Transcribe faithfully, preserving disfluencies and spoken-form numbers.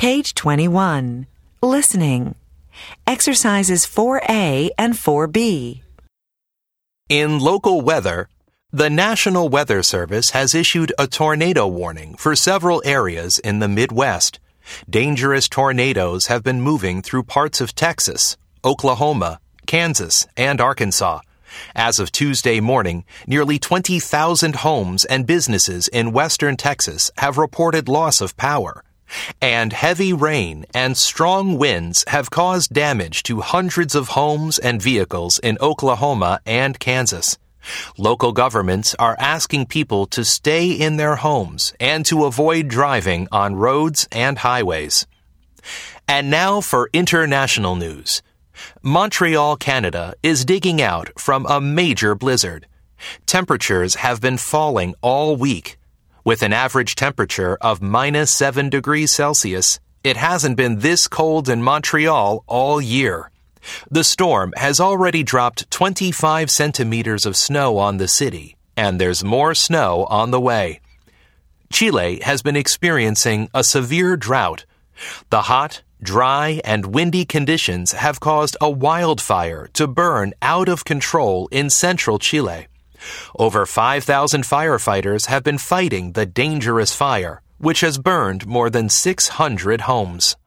Page twenty-one. Listening. Exercises four A and four B. In local weather, the National Weather Service has issued a tornado warning for several areas in the Midwest. Dangerous tornadoes have been moving through parts of Texas, Oklahoma, Kansas, and Arkansas. As of Tuesday morning, nearly twenty thousand homes and businesses in western Texas have reported loss of power. And heavy rain and strong winds have caused damage to hundreds of homes and vehicles in Oklahoma and Kansas. Local governments are asking people to stay in their homes and to avoid driving on roads and highways. And now for international news. Montreal, Canada is digging out from a major blizzard. Temperatures have been falling all week. With an average temperature of minus seven degrees Celsius, it hasn't been this cold in Montreal all year. The storm has already dropped twenty-five centimeters of snow on the city, and there's more snow on the way. Chile has been experiencing a severe drought. The hot, dry, and windy conditions have caused a wildfire to burn out of control in central Chile. Over five thousand firefighters have been fighting the dangerous fire, which has burned more than six hundred homes.